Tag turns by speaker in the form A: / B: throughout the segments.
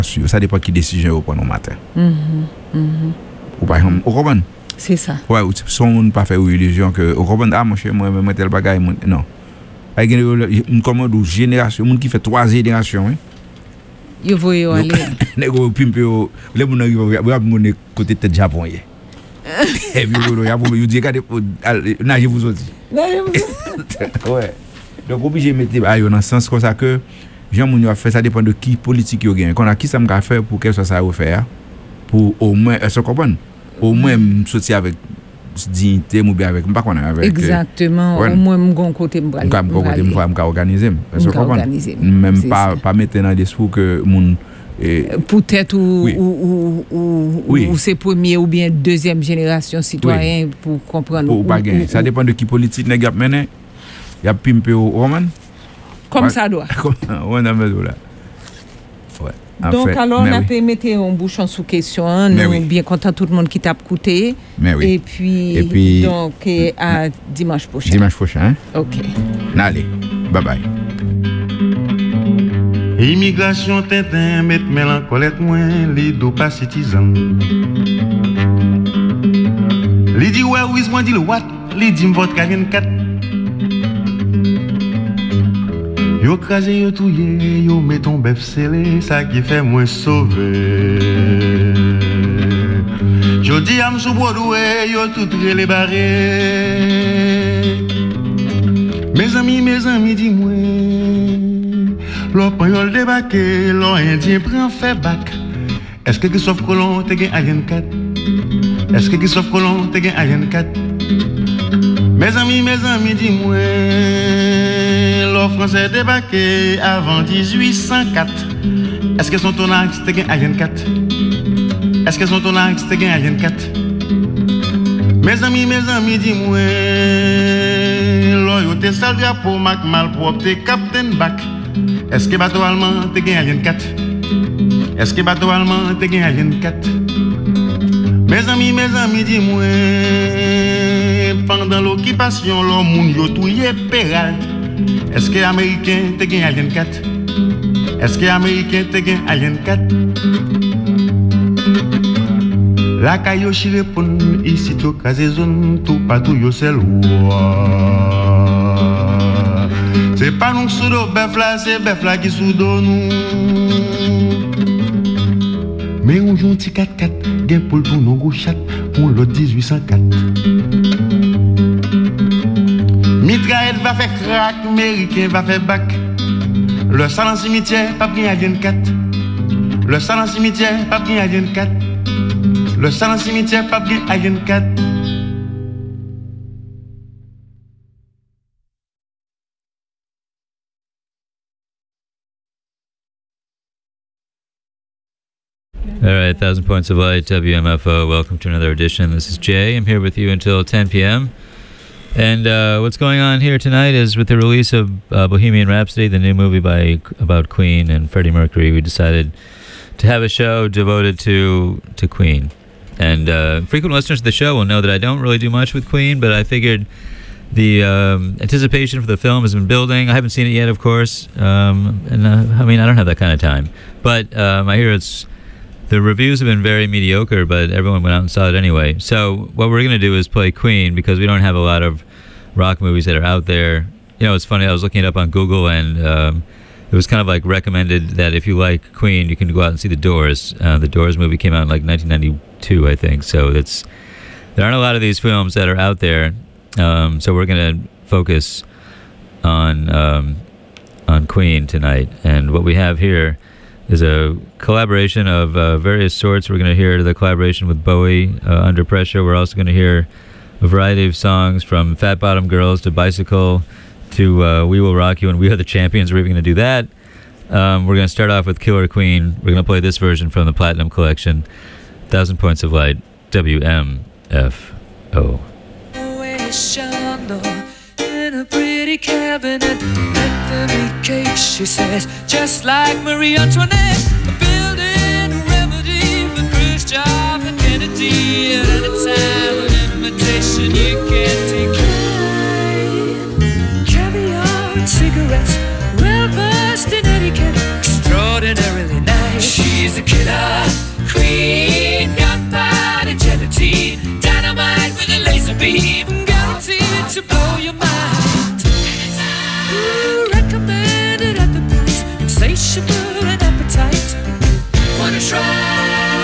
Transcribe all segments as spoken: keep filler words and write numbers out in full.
A: Ça dépend qui décision vous prenez au matin.
B: Mm-hmm. Mm-hmm.
A: Ou par exemple, vous comprenez?
B: C'est ça.
A: Ouais, ou son monde pas faire illusion que vous comprenez ah mon cher moi moi tel bagaille non. Avec une commande de génération, monde qui fait trois générations hein.
B: Yo voyez aller.
A: Nego pimpe yo, les moun arrive va mon côté tête Japon hier. Et puis yo ya vous dit regardez nager vous aussi. Ouais. Donc obligé mettre ayo dans sens comme ça que Jean moun yo fait ça dépend de qui politique yo gagne. Qu'on a qui ça me faire pour que ça ça refaire pour au moins est-ce que comprendre au moins sortir avec dignité ou bien avec pas qu'on avec
B: exactement au moins mon côté me
A: me côté me me organiser est-ce que comprendre même pas pas mettre dans l'esprit que mon
B: peut-être ou ou ou ou c'est premier ou bien deuxième génération citoyen pour comprendre
A: pour pas gagner ça dépend de qui politique nèg a mené y a pimper au roman
B: comme ça doit
A: on a mis là. Ouais.
B: Donc
A: fait,
B: alors on a
A: oui.
B: pu mettre un bouchon sous question, hein, nous oui. bien content tout le monde qui t'a écouté.
A: Oui.
B: Et puis
A: et puis
B: donc et à dimanche prochain.
A: Dimanche prochain. Hein?
B: OK.
A: Allez, bye bye.
C: Immigration tintin met mélancolette moins les do pas citizen. Li di ouais oui moi dit le what, li di vote quarante-quatre. Yo crasé yo touye, yo met ton bœuf scellé, ça qui fait moins sauver. Yo dis am sou Broadway, yo tout les barrés. Mes amis, mes amis, dis-moi, l'on prend yo le débarqué, l'on indien prend fait bac. Est-ce que Christophe Colomb te gen Alien quatre? Est-ce que Christophe Colomb te gen Alien quatre? Mes amis, mes amis, dis-moi, l'on français débarqué avant dix-huit cent quatre. Est-ce que son tonax te gen Alien quatre? Est-ce que son tonax te gen Alien quatre? Mes amis, mes amis, dis-moi, l'on te salvé pour Mac Malpropre te Captain Bac. Est-ce que bateau allemand te gen Alien quatre? Est-ce que bateau allemand te gen Alien quatre? Mes amis, mes amis, dis-moi, pendant l'occupation, l'homme yo touye Peralt. Est-ce que américain te gen Alien quatre? Est-ce que américain te gen Alien quatre? La kayoshi répond ici to kazezon tout partout yo sel roi. C'est pas nous soudo bœuf là, c'est bœuf là qui soudo nous. Mais on joue un petit quatre quatre, gain pour le tout non gauchat pour le dix-huit cent quatre. Mitraillette va faire crack, américain va faire bac. Le salon cimetière, pas bien Alien quatre. Le salon cimetière, pas bien Alien quatre. Le salon cimetière, pas bien Alien quatre.
D: All right, Thousand Points of Light, W M F O. Welcome to another edition. This is Jay. I'm here with you until ten p.m. And uh, what's going on here tonight is with the release of uh, Bohemian Rhapsody, the new movie by about Queen and Freddie Mercury, we decided to have a show devoted to to Queen. And uh, frequent listeners of the show will know that I don't really do much with Queen, but I figured the um, anticipation for the film has been building. I haven't seen it yet, of course. Um, and uh, I mean, I don't have that kind of time. But um, I hear it's the reviews have been very mediocre, but everyone went out and saw it anyway. So what we're going to do is play Queen because we don't have a lot of rock movies that are out there. You know, it's funny, I was looking it up on Google, and um, it was kind of like recommended that if you like Queen, you can go out and see The Doors. Uh, the Doors movie came out in like nineteen ninety-two, I think. So it's there aren't a lot of these films that are out there. Um, so we're going to focus on um, on Queen tonight. And what we have here is a collaboration of uh, various sorts. We're going to hear the collaboration with Bowie, uh, Under Pressure. We're also going to hear a variety of songs from Fat Bottom Girls to Bicycle to uh, We Will Rock You and We Are the Champions. We're even going to do that. Um, we're going to start off with Killer Queen. We're going to play this version from the Platinum Collection. Thousand Points of Light, W M F O.
E: In a pretty cabinet, let them eat cake, she says, just like Marie Antoinette. Building a remedy for Khrushchev and Kennedy at any time, an invitation you can't decline. Caviar and cigarettes, well versed in etiquette, extraordinarily nice. She's a a killer queen, gunpowder gelatine, dynamite with a laser beam, guaranteed to blow your mind. Ooh, recommended at the price, insatiable and appetite. Wanna try?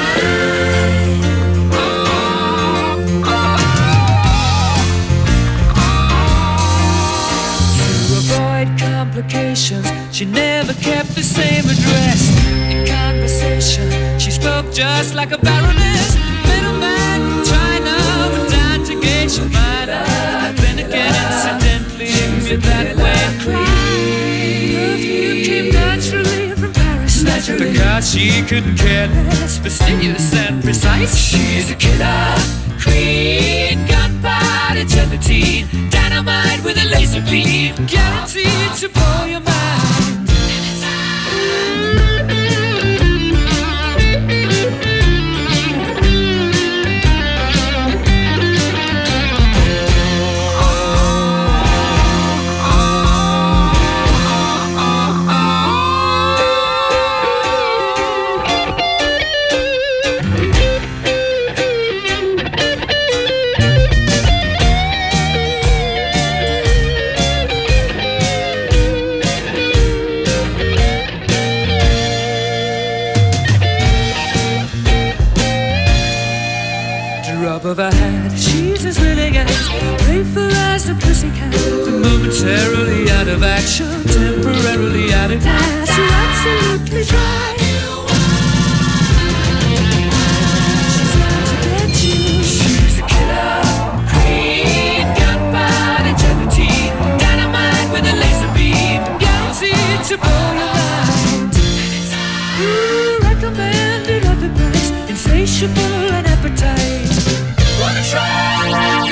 E: Complications, she never kept the same address. In conversation, she spoke just like a baroness. Middleman from China went down to gauge your mind. Then again, incidentally, with that way perfume came naturally from Paris. Naturally. Because she couldn't care less, fastidious and precise. She's a killer queen, gunpowder gelatine, dynamite with a laser beam, guaranteed to blow your mind. Of her hat, she's as willing as playful as a pussycat, but momentarily out of action, temporarily out of gas. You're absolutely dry. She's out to get you. She's a killer queen, gunpowder gelatine, dynamite with a laser beam, guaranteed to blow your mind. Ooh, recommended at the price, insatiable and appetite. Wanna try?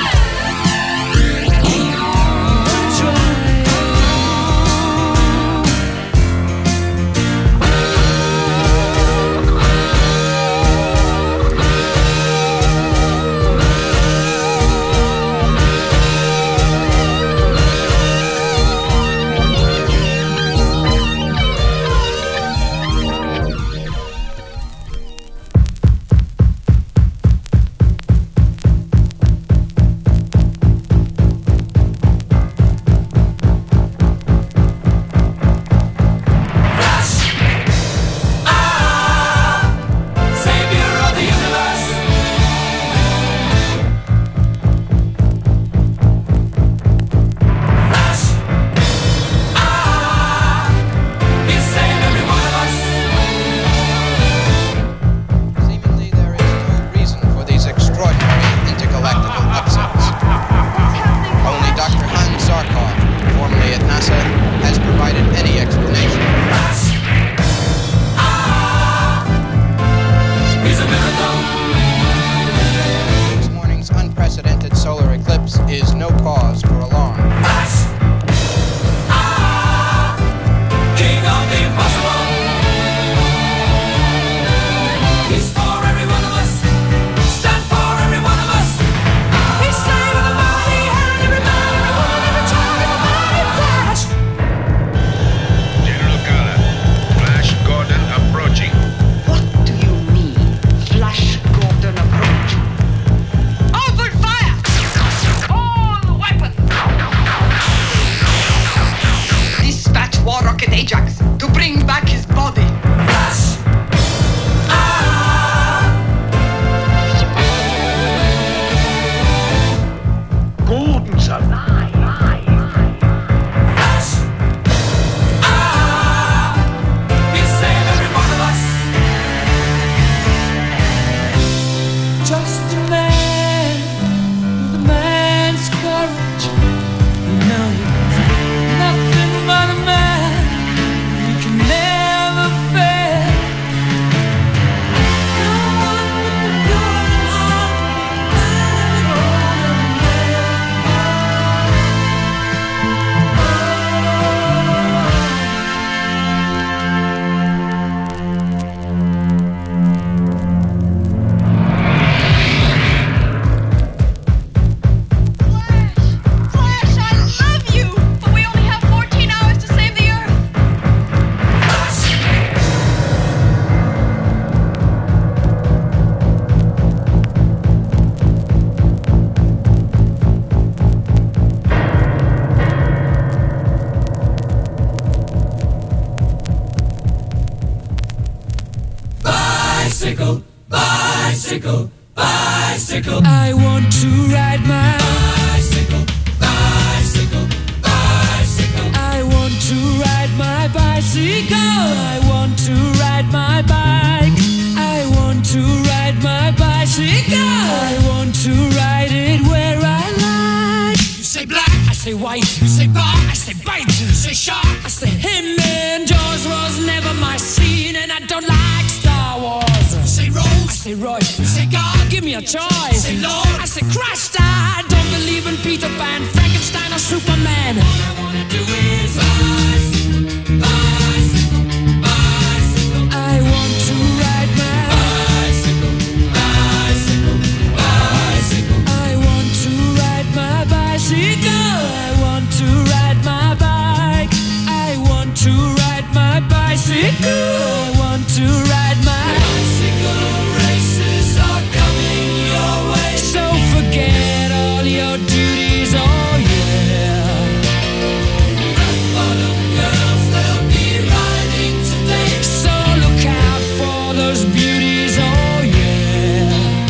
E: bicycle, bicycle, bicycle. I want to ride my bicycle, bicycle, bicycle. I want to ride my bicycle. I want to ride my bike. I want to ride my bicycle. I want to ride it where I like. You say black, I say white. You say bar, I say bite. You say shark, I say him. And Jaws was never my scene, and I don't like Star Wars. You say Rose, I say Royce. You say God, give me a choice. You say Lord, I say Christ. I don't believe in Peter Pan, Frankenstein, or Superman. All I wanna do is bicycle, bicycle, bicycle. I want to ride my bicycle, bicycle, bicycle. I want to ride my bicycle. I want to ride my bike. I want to ride my bicycle. I want to ride my bicycle. Races are coming your way, so forget all your duties. Oh yeah. Rock bottom girls, they'll be riding today, so look out for those beauties. Oh yeah.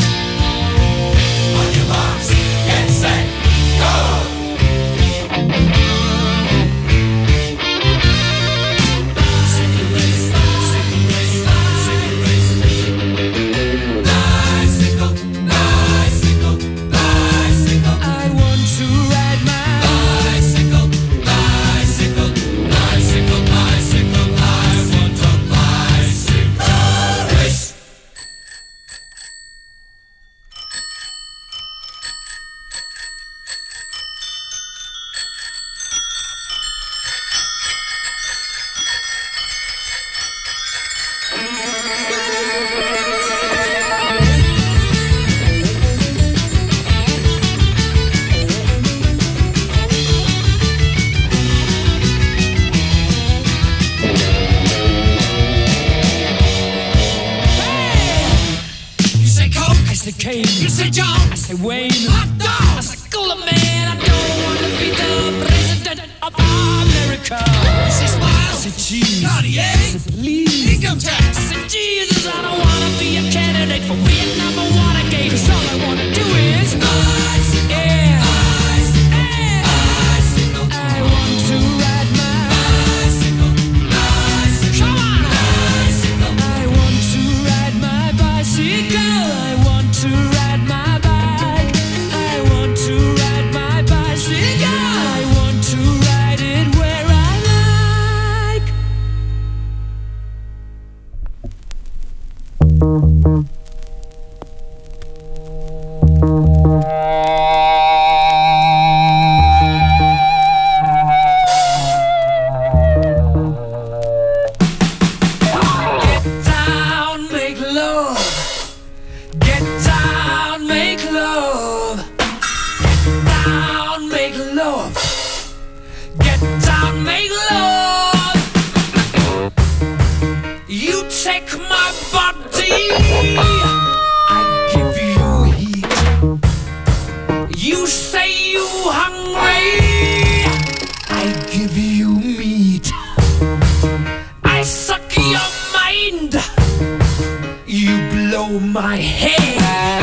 E: On your marks, get set, go. Bicycle race, bicycle race, bicycle race. Bicycle, bicycle, bicycle. I want to ride my bicycle, bicycle, bicycle, bicycle. I want a bicycle race. You say Coke, I say Kane. You say John, I say Wayne. Hot dog, I say Cooler Man. I don't want to be the president of America. You say Smile, I say Cheese. Cartier, I say Please. Income tax, I say Jesus. I don't want to be a candidate for Vietnam or Watergate. 'Cause all I want to do is bicycle, yeah, bicycle, bicycle. I want to ride my bicycle, bicycle. Come on, bicycle. I want to ride my bicycle. I want to ride my bike. I want to ride my bicycle. I want to ride it where I like. Get down, make love. Get down, make love. Get down, make love. Get down, make love. You take my body, I give you heat. You say you hungry, I give you meat. I suck your mind, you blow my head.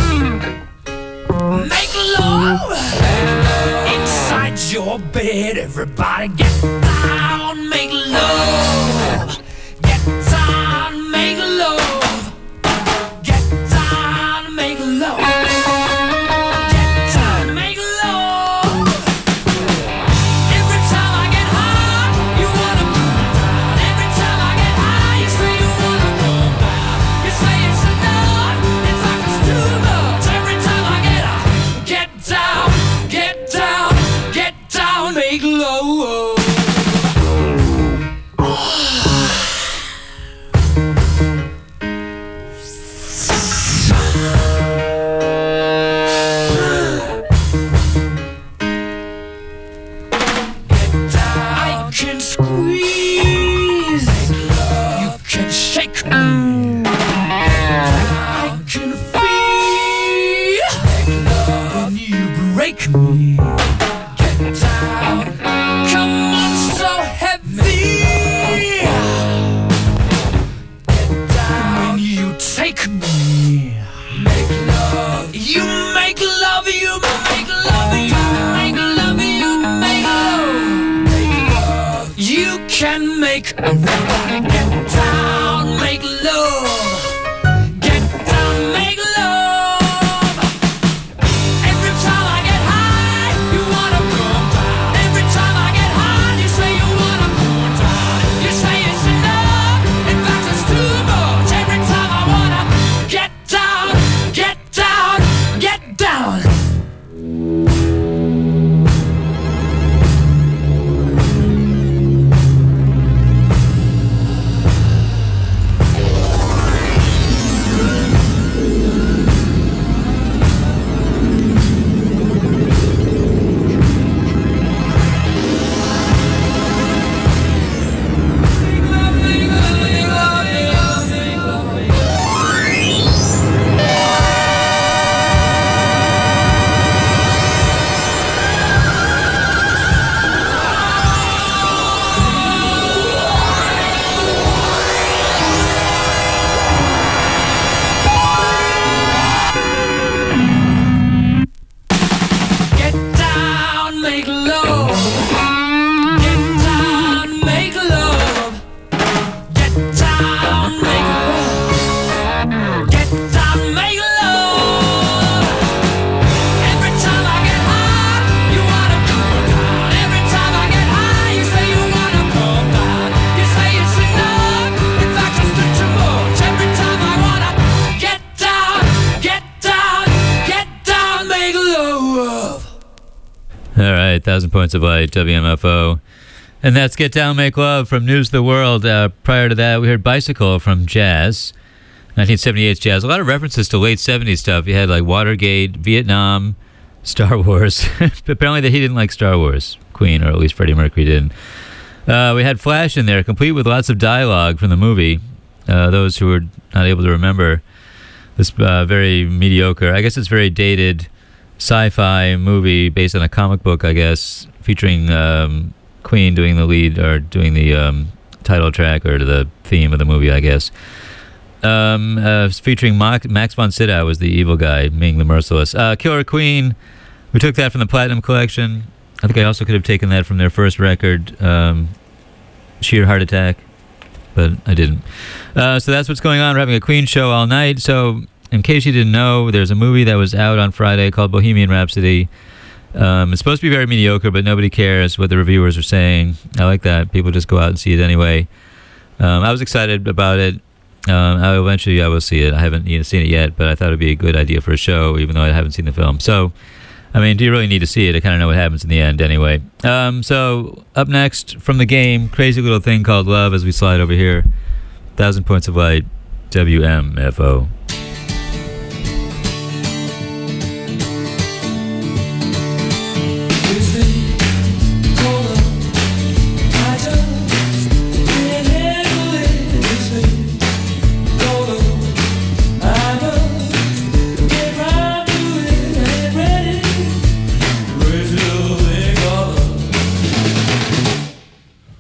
E: Make love inside your bed. Everybody get down, make love. Get down, make love. Get down, make love. Get down, make love. Every time I get high, you wanna move down. Every time I get high, you say you wanna come down. You say it's enough, in fact it's too much. Every time I get high, get down, get down, get down, make love. make me make love. You make love, you make love, you make love, you make love. Make love. You can make everybody get down, make love. Get down, make love. Every time I get high, you wanna come down. Every time I get high, you say you wanna come down. You say it's enough, in fact it's too much. Every time I wanna get down, get down, get down. Get down, make love. Get down, make love. Get down, make love. Get down, make love. Every time I get high, you wanna come down. Every time I get high, you say you wanna come down. You say it's enough, in fact it's too much. Every time I wanna get down, get down, get down, make love.
D: All right, Thousand Points of Light, W M F O. And that's Get Down, Make Love from News of the World. Uh, prior to that, we heard Bicycle from Jazz, nineteen seventy-eight Jazz. A lot of references to late seventies stuff. You had like Watergate, Vietnam, Star Wars. Apparently that he didn't like Star Wars, Queen, or at least Freddie Mercury didn't. Uh, we had Flash in there, complete with lots of dialogue from the movie. Uh, those who were not able to remember this uh, very mediocre, I guess it's very dated, sci-fi movie based on a comic book, I guess, featuring um, Queen doing the lead or doing the um, title track or the theme of the movie, I guess. Um, uh, featuring Max, Max von Sydow was the evil guy, Ming the Merciless. Uh, Killer Queen, we took that from the Platinum Collection. I think I also could have taken that from their first record, um, Sheer Heart Attack, but I didn't. Uh, so that's what's going on. We're having a Queen show all night. So in case you didn't know, there's a movie that was out on Friday called Bohemian Rhapsody. Um, it's supposed to be very mediocre, but nobody cares what the reviewers are saying. I like that. People just go out and see it anyway. Um, I was excited about it. Um, I eventually I will see it. I haven't even seen it yet, but I thought it would be a good idea for a show, even though I haven't seen the film. So, I mean, do you really need to see it? I kind of know what happens in the end anyway. Um, so, up next from the game, crazy little thing called Love as we slide over here. Thousand Points of Light, W M F O.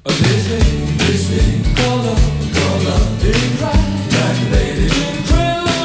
E: This thing called love, called love, ain't right, like lady.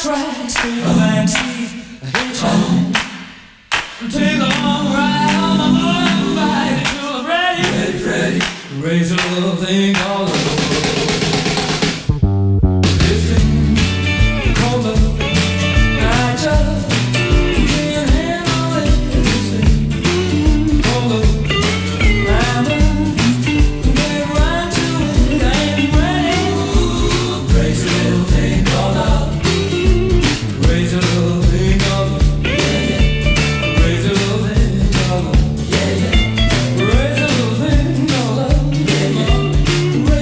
E: track, a backseat, a hitchhike. Take a long ride on my motorbike till I'm ready, ready, ready. Raise a little thing all over. This thing called love, I just can't handle it. This thing called love, I'm get right to it. I ain't ready. Raise a little thing called love. Raise a little thing called love. Raise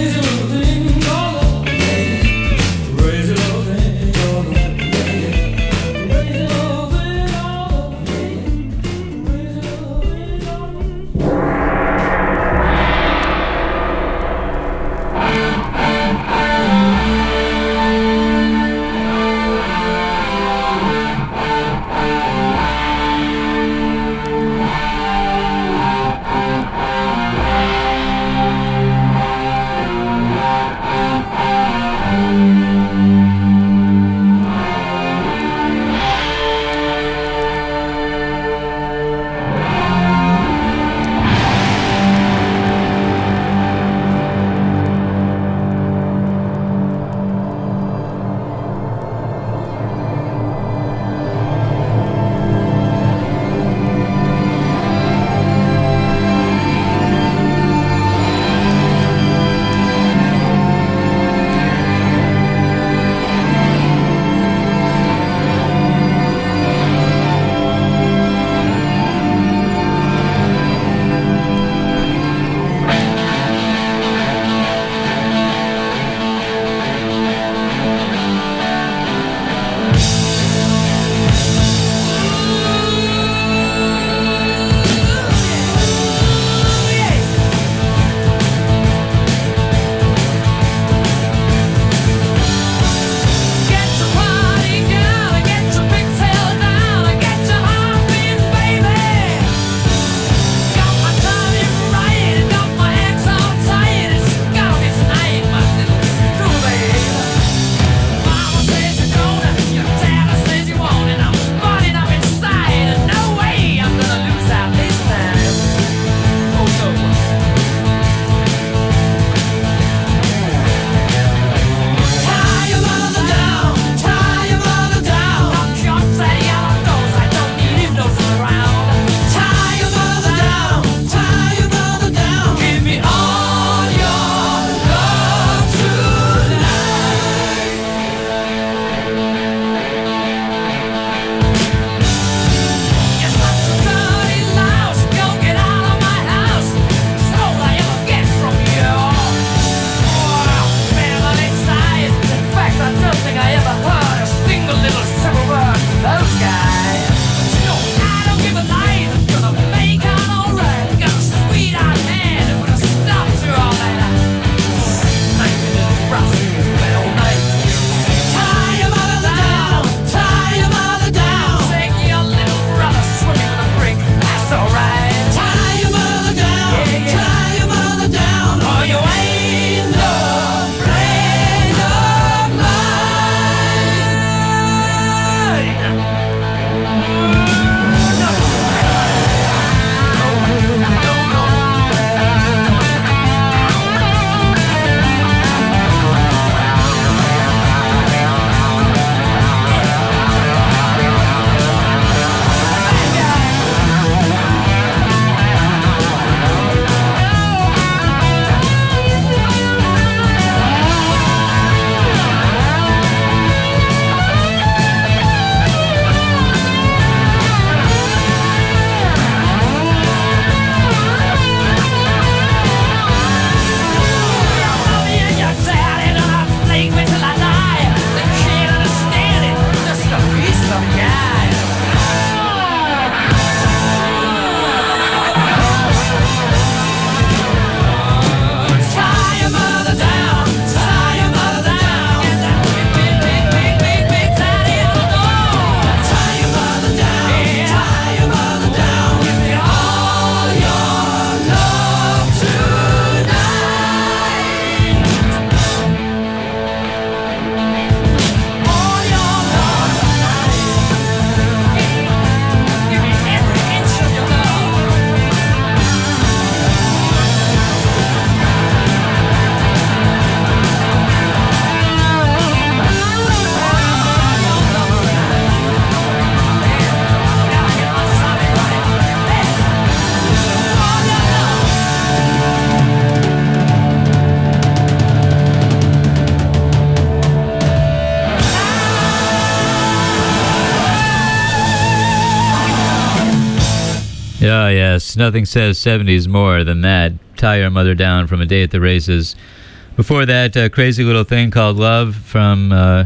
D: Yeah, yes. Nothing says seventies more than that. Tie Your Mother Down from A Day at the Races. Before that, a crazy little thing called Love from uh,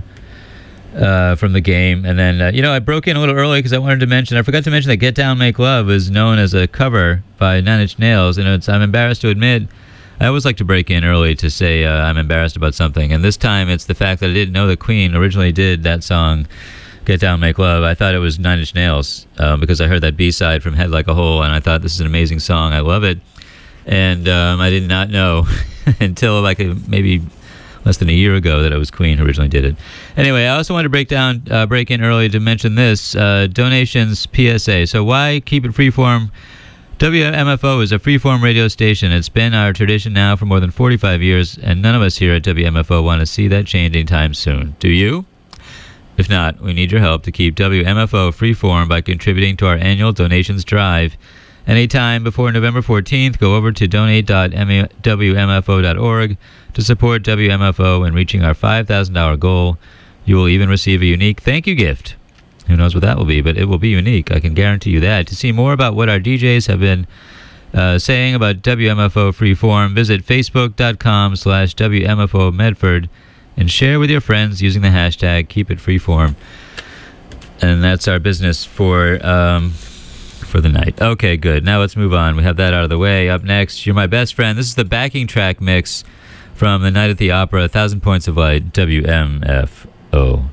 D: uh, from the Game. And then, uh, you know, I broke in a little early because I wanted to mention, I forgot to mention that Get Down, Make Love is known as a cover by Nine Inch Nails. And it's, I'm embarrassed to admit, I always like to break in early to say uh, I'm embarrassed about something. And this time it's the fact that I didn't know that Queen originally did that song, Get Down, Make Love. I thought it was Nine Inch Nails um, because I heard that B-side from Head Like a Hole, and I thought this is an amazing song. I love it. And um, I did not know until like a, maybe less than a year ago that it was Queen who originally did it. Anyway, I also wanted to break down, uh, break in early to mention this, uh, donations P S A. So why keep it freeform? W M F O is a freeform radio station. It's been our tradition now for more than forty-five years, and none of us here at W M F O want to see that change anytime soon. Do you? If not, we need your help to keep W M F O freeform by contributing to our annual donations drive. Anytime before November fourteenth, go over to donate dot w m f o dot org to support W M F O in reaching our five thousand dollars goal. You will even receive a unique thank you gift. Who knows what that will be, but it will be unique. I can guarantee you that. To see more about what our D Js have been uh, saying about W M F O Freeform, visit facebook dot com slash W M F O Medford and share with your friends using the hashtag Keep It Freeform. And that's our business for um, for the night. Okay, good. Now let's move on. We have that out of the way. Up next, You're My Best Friend. This is the backing track mix from the Night at the Opera, Thousand Points of Light, W M F O.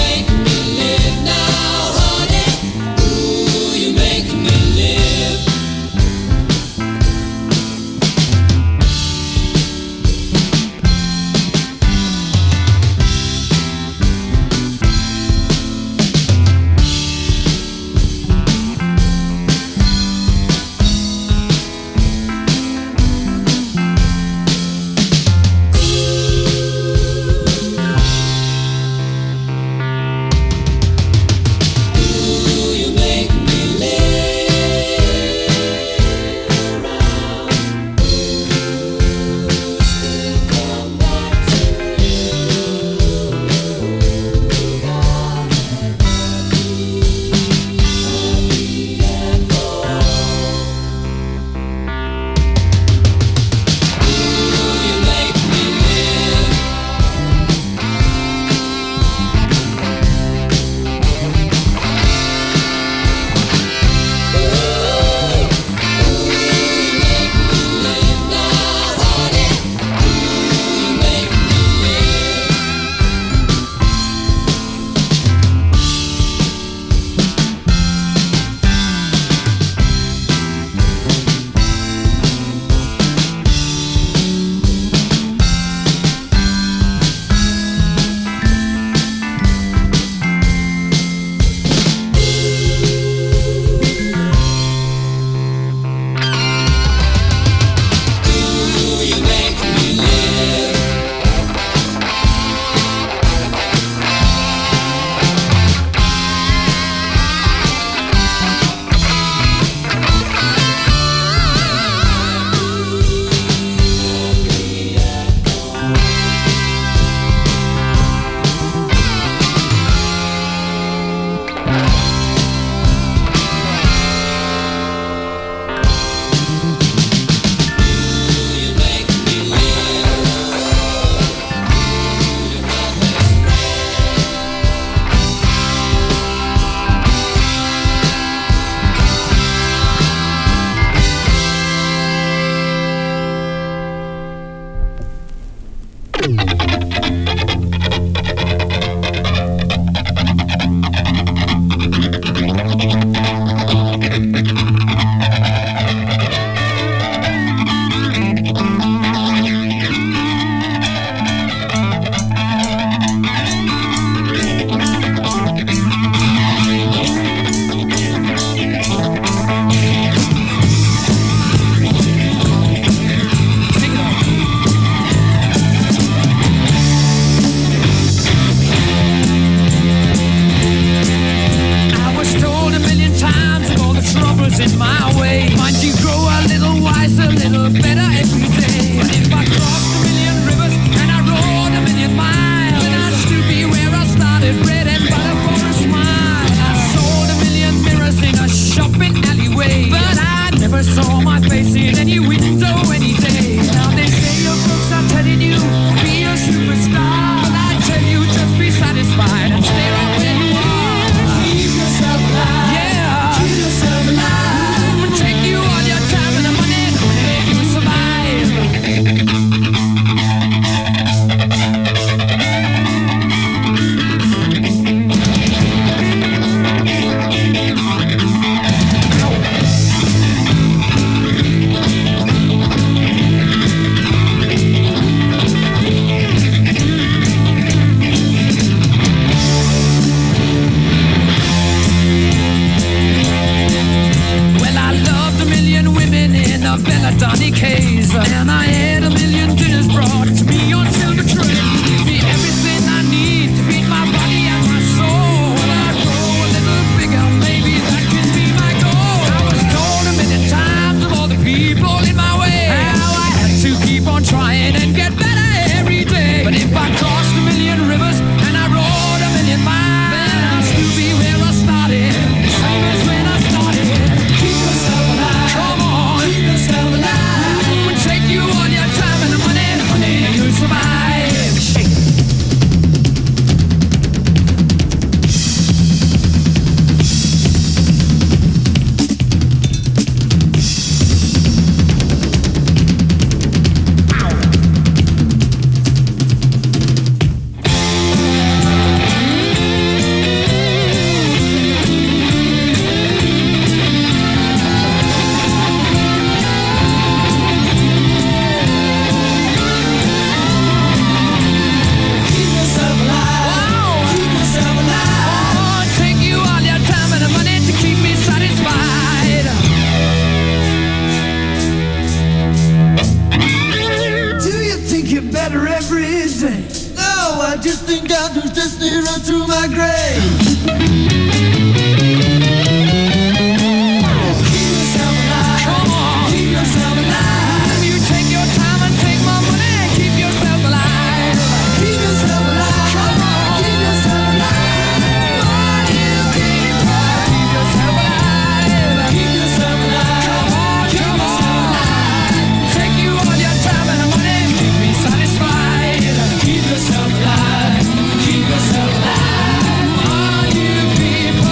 E: Live. life's a little better every day. But if I crossed a million rivers and I rode a million miles, then I'd still be where I started, bread and butter for a smile. I sold a million mirrors in a shopping alleyway, but I never saw my face in any window any day. Now they say your books are telling you be a superstar, but I tell you just be satisfied and stay right where you are. Keep yourself alive. Yeah. Keep yourself alive. It'll take you all your time and the money to make you survive. Donny K's, and I had a million dinners brought to me on silver tray. See everything I need to feed my body and my soul. When I grow a little bigger, maybe that can be my goal. I was told a million times of all the people in my way how I had to keep on trying and get better every day. But if I crossed a million rivers and I rode a million miles, then I'll still be where I started, same as when I started. Keep yourself alive. Come on, keep yourself alive. Take you all your time and the money, honey, you'll survive. Shake. Keep yourself alive.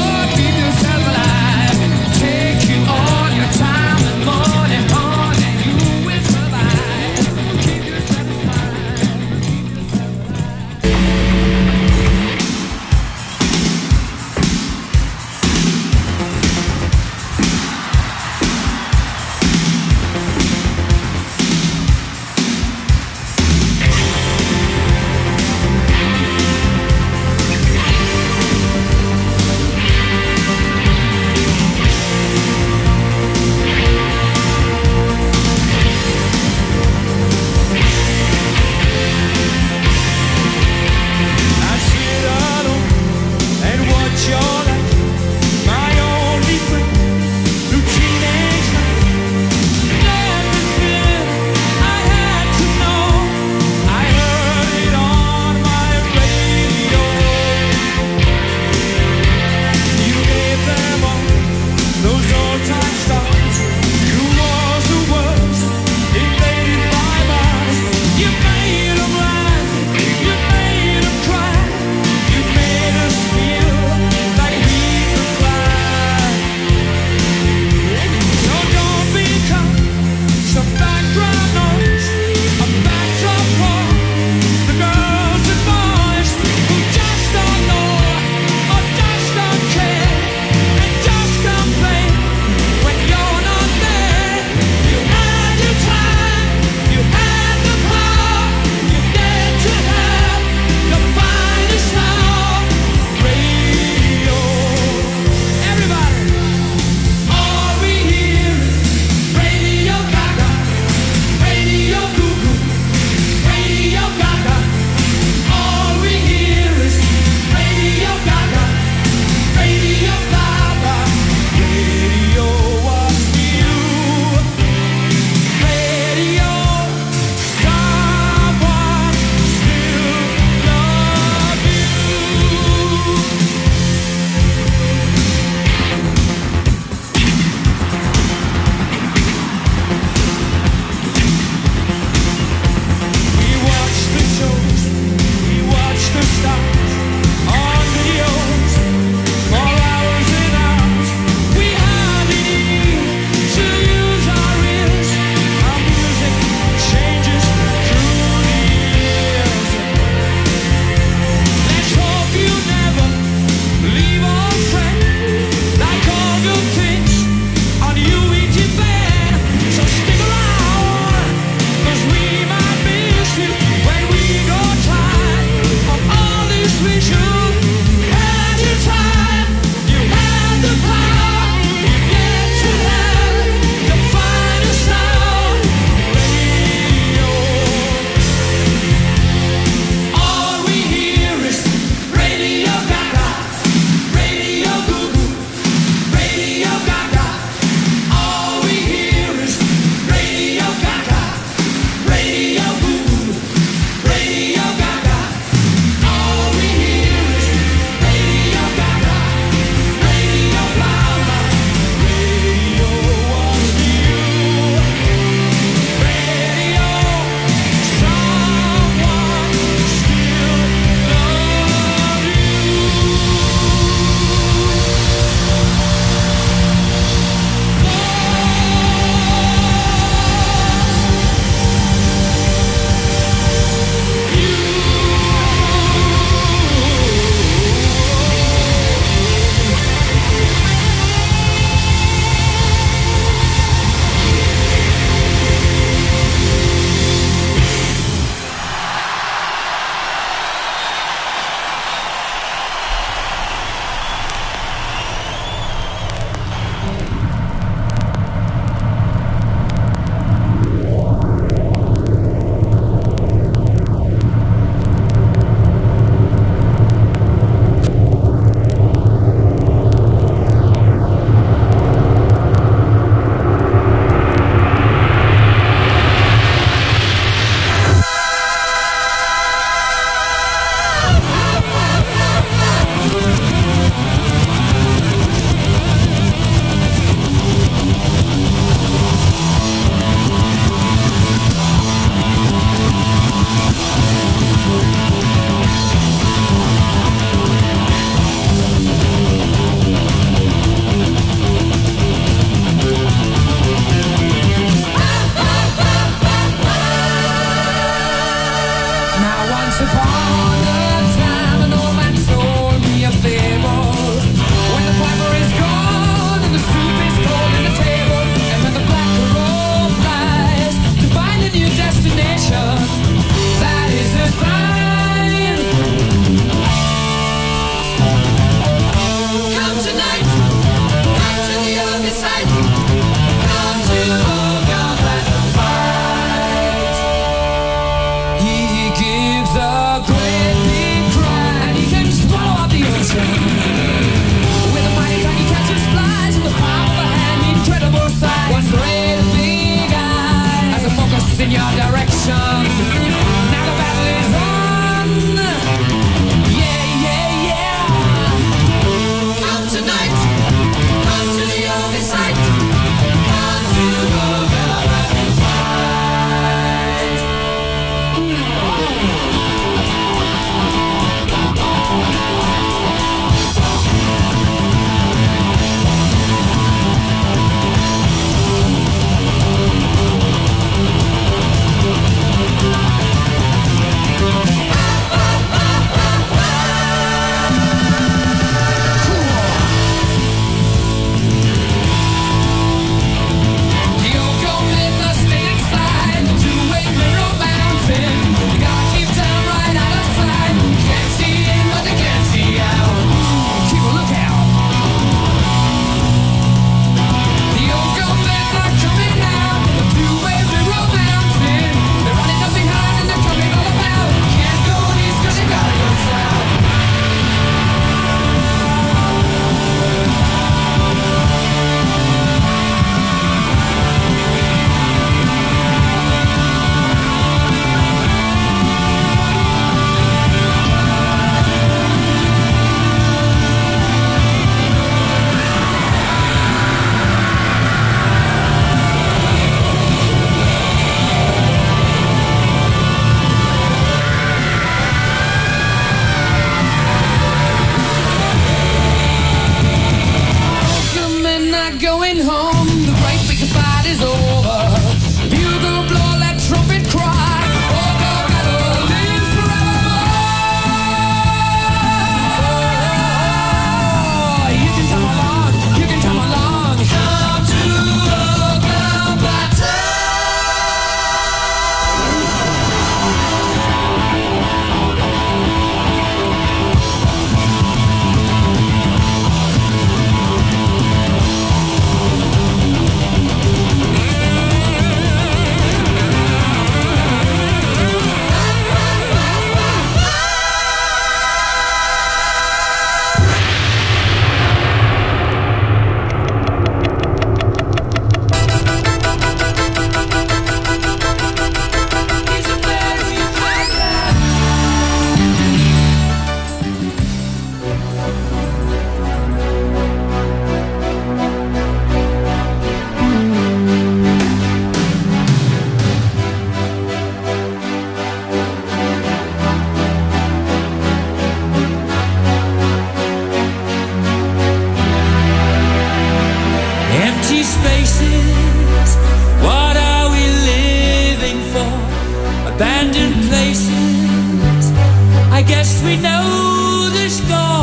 E: we know the score.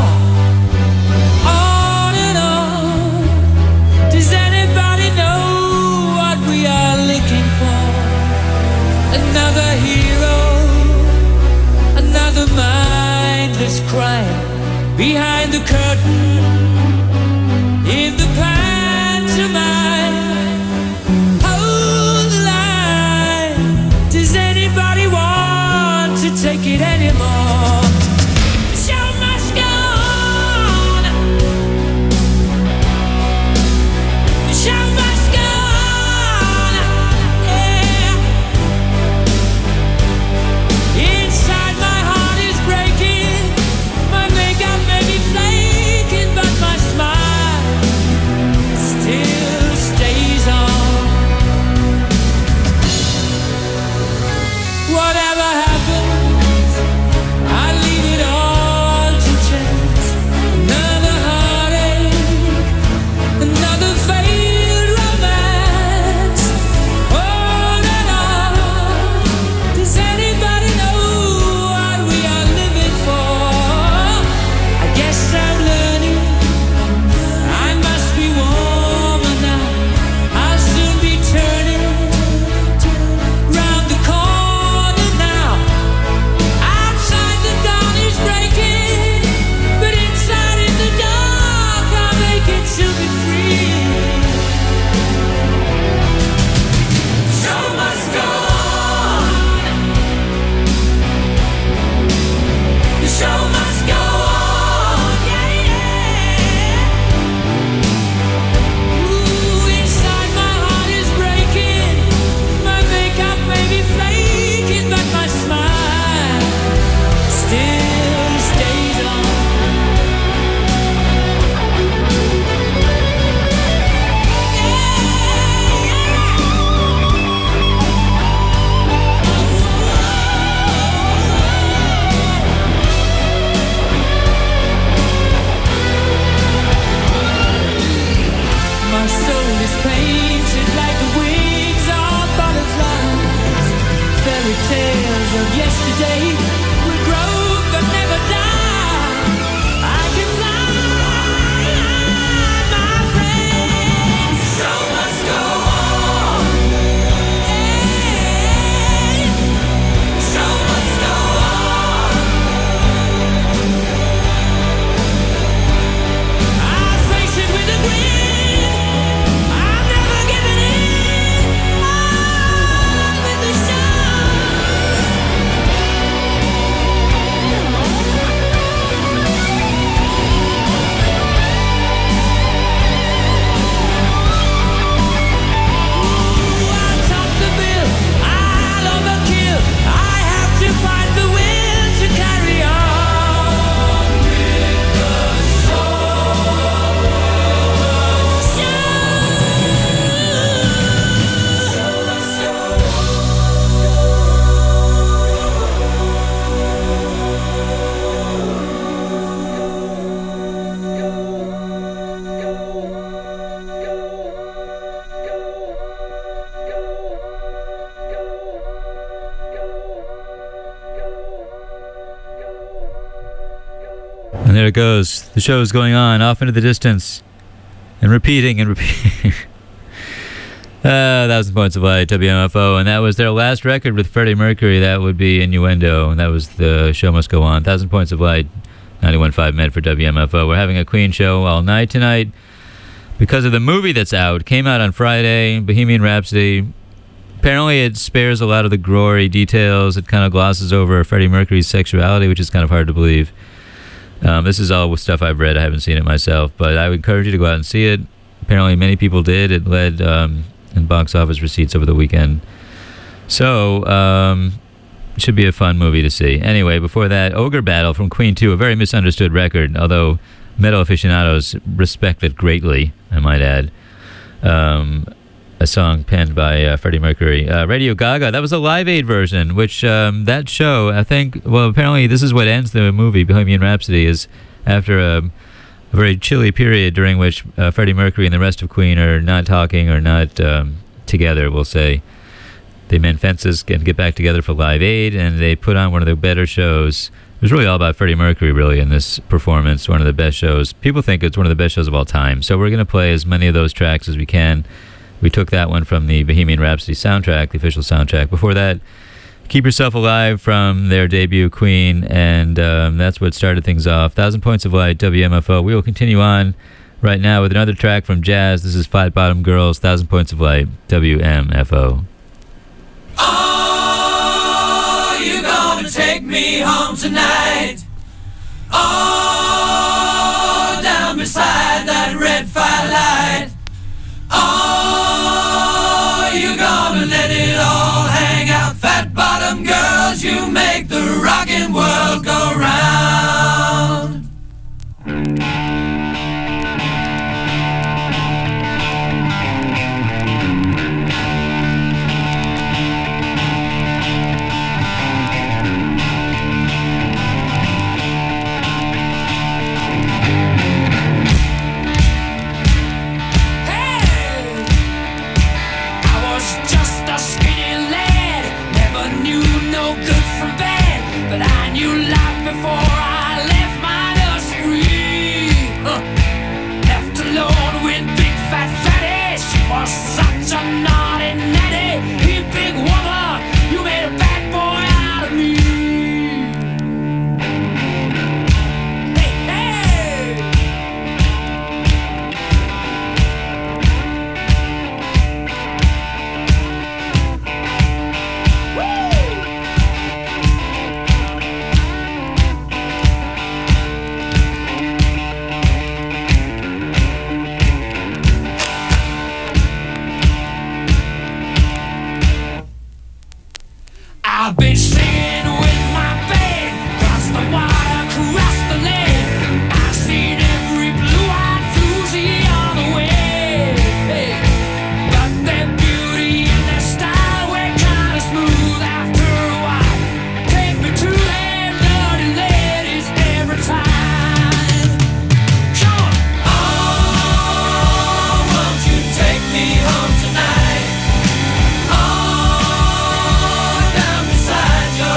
E: On and on. Does anybody know what we are looking for? Another hero, another mindless crime behind the curtain in the pantomime. Hold the line. Does anybody want to take it anymore? The show must go on. The show must go on. Yeah. Inside my heart is breaking. My makeup may be flaking, but my smile still stays on. Whatever happens, I leave it all to chance. Another heartache, another failed romance. On and on. Does anybody know what we are living for? I guess I'm learning. I must be warmer now. I'll soon be turning round the corner now. Outside the dawn is breaking, but inside in the dark I'll make it to be free. The show must go on. The show must go on. Yeah, yeah. Ooh, inside my heart is breaking. My makeup may be flaking, but my smile still stays on. My soul is painted like the wings of butterflies. Fairy tales of yesterday will grow but never die. I can fly, my friend. The show must go on. Hey, the show must go on. I face it with a grin. I'm never giving in. On with the show. Ooh, I'll top the bill. I'll overkill. I have to find the will to carry on with the
D: And there it goes. The show is going on, off into the distance, and repeating and repeating. uh, Thousand Points of Light, W M F O, and that was their last record with Freddie Mercury. That would be Innuendo, and that was The Show Must Go On. Thousand Points of Light, ninety-one point five Med for W M F O. We're having a Queen show all night tonight because of the movie that's out. Came out on Friday, Bohemian Rhapsody. Apparently it spares a lot of the gory details. It kind of glosses over Freddie Mercury's sexuality, which is kind of hard to believe. Um, this is all stuff I've read. I haven't seen it myself, but I would encourage you to go out and see it. Apparently many people did. It led um, in box office receipts over the weekend. So, um, it should be a fun movie to see. Anyway, before that, Ogre Battle from Queen two, a very misunderstood record, although metal aficionados respect it greatly, I might add. Um, a song penned by uh, Freddie Mercury. Uh, Radio Gaga, that was a Live Aid version, which um, that show, I think, well, apparently this is what ends the movie, Bohemian Rhapsody, is after a, a very chilly period during which uh, Freddie Mercury and the rest of Queen are not talking or not um, together, we'll say. They mend fences and get back together for Live Aid, and they put on one of their better shows It was really all about Freddie Mercury, really, in this performance. One of the best shows. People think it's one of the best shows of all time. So we're going to play as many of those tracks as we can. We took that one from the Bohemian Rhapsody soundtrack, the official soundtrack. Before that, Keep Yourself Alive from their debut, Queen, and um, that's what started things off. Thousand Points of Light, W M F O. We will continue on right now with another track from Jazz. This is Flat Bottom Girls, Thousand Points of Light, W M F O.
E: Oh, you gonna take me home tonight? Oh, down beside that red firelight. Oh, you gonna let it all hang out? Fat bottom girls, you make the rockin' world go round. Before I left my nursery, huh. Left alone with big fat fatty. She was such a naughty natty. You big woman, you made a bad boy out of me. Hey, hey. Woo! I've been singing with my band, cross the water, cross the land. I've seen every blue-eyed floozy on the way. Hey. But their beauty and their style were kinda smooth after a while. Take me to them dirty ladies every time. Come on. Oh, won't you take me home tonight? Oh, down beside your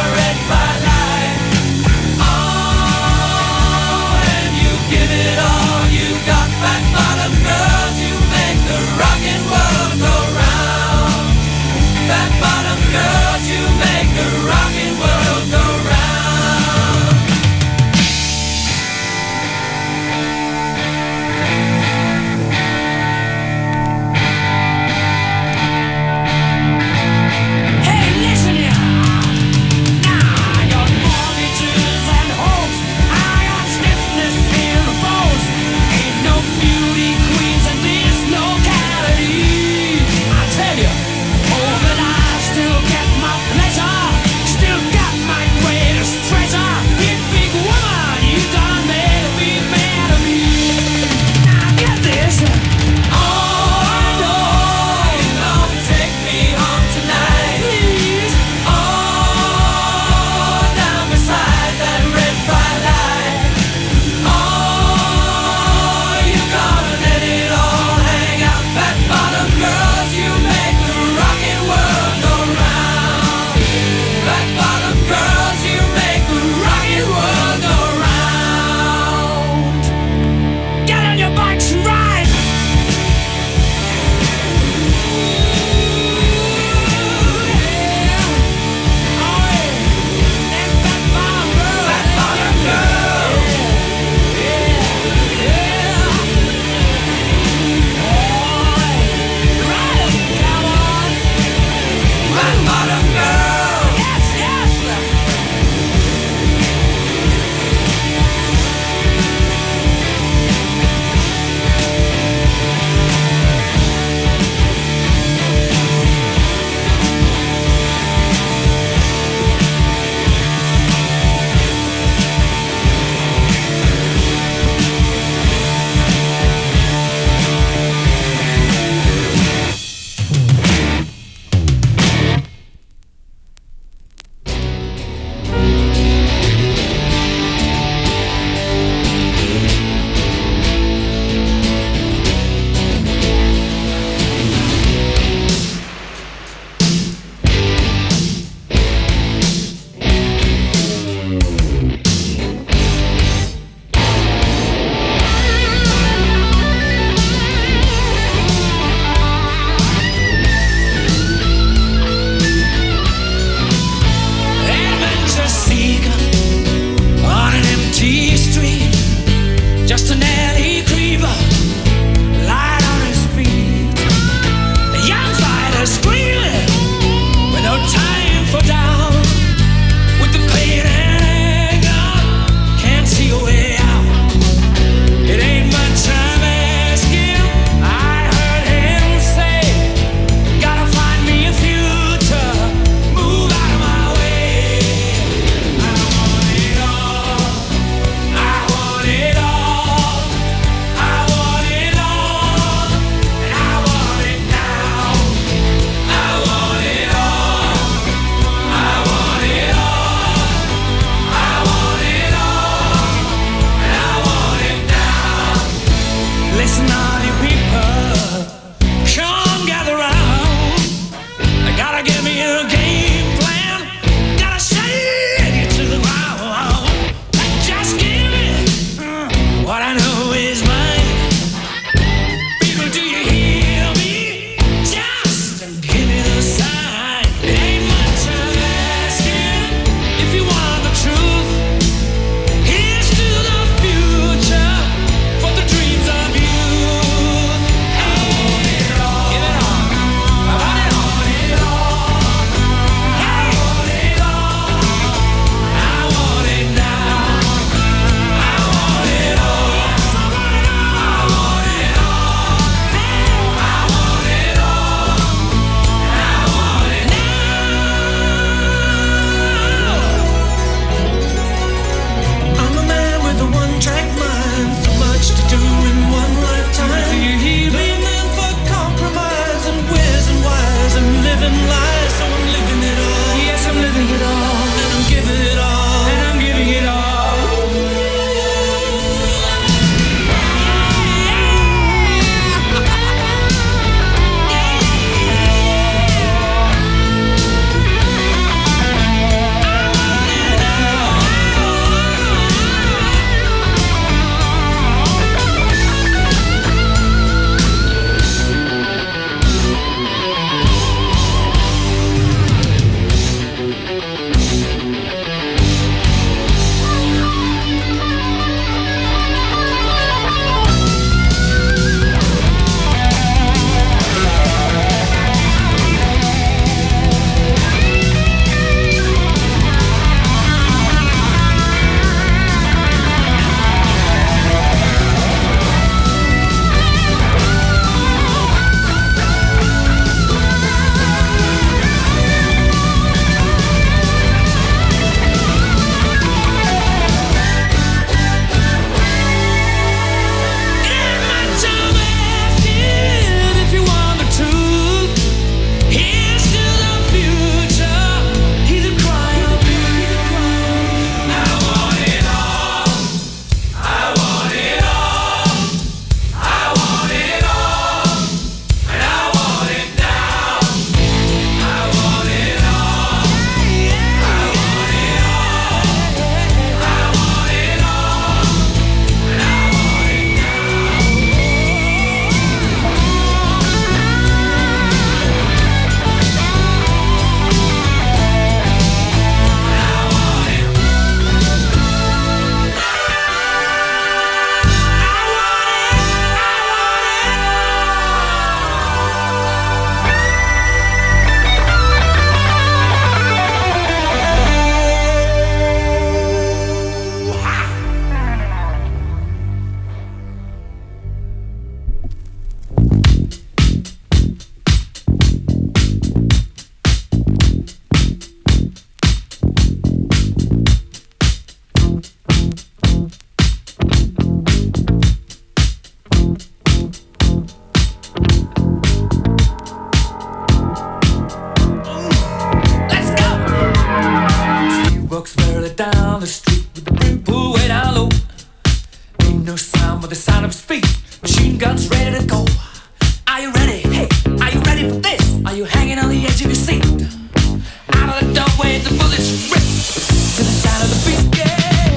E: it down the street with the brim pulled way down low. Ain't no sound but the sound of his feet. Machine guns ready to go. Are you ready? Hey, are you ready for this? Are you hanging on the edge of your seat? Out of the doorway, the bullets rip to the sound of the beat. Yeah.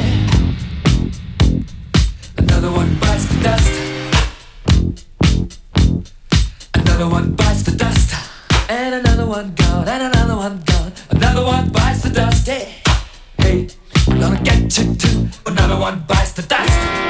E: Another one bites the dust. Another one bites the dust. And another one gone. And another one gone. Another one bites the dust. Hey, hey, I'm gonna get you too. Another one bites the dust.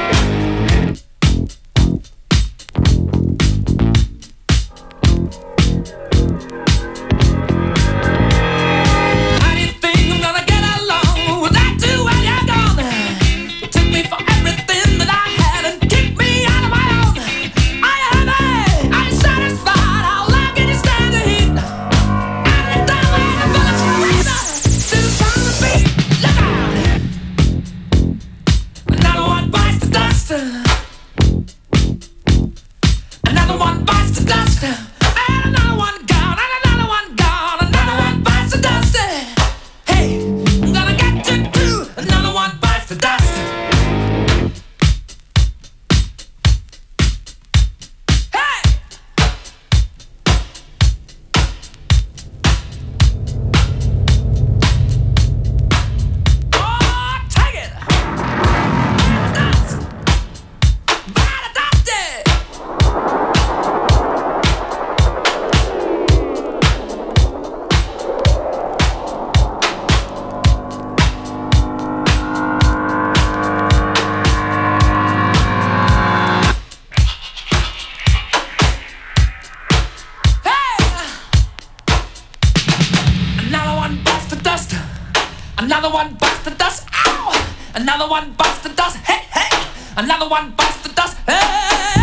E: Another one bites the dust. Ow! Another one bites the dust. Hey, hey! Another one bites the dust. Hey!